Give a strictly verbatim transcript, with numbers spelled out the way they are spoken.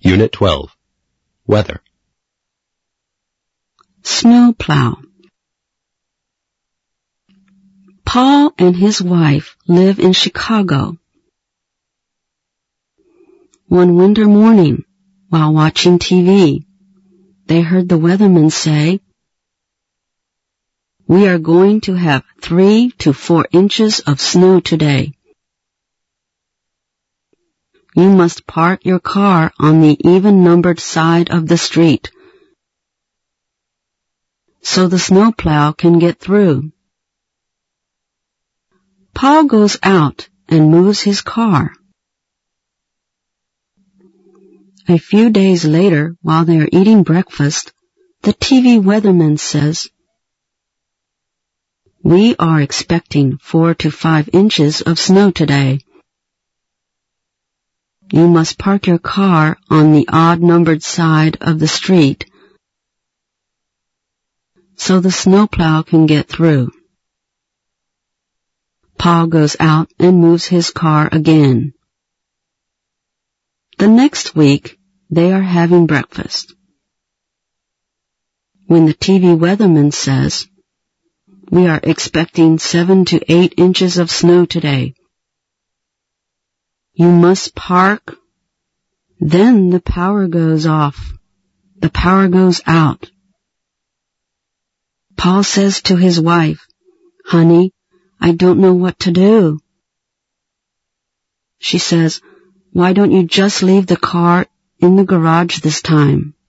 Unit twelve. Weather. Snowplow. Paul and his wife live in Chicago. One winter morning, while watching T V, they heard the weatherman say, "We are going to have three to four inches of snow today. You must park your car on the even-numbered side of the street so the snowplow can get through." Paul goes out and moves his car. A few days later, while they are eating breakfast, the T V weatherman says, "We are expecting four to five inches of snow today. You must park your car on the odd-numbered side of the street so the snowplow can get through." Paul goes out and moves his car again. The next week, they are having breakfast, when the T V weatherman says, "We are expecting seven to eight inches of snow today. You must park." Then the power goes off. The power goes out. Paul says to his wife, "Honey, I don't know what to do." She says, "Why don't you just leave the car in the garage this time?"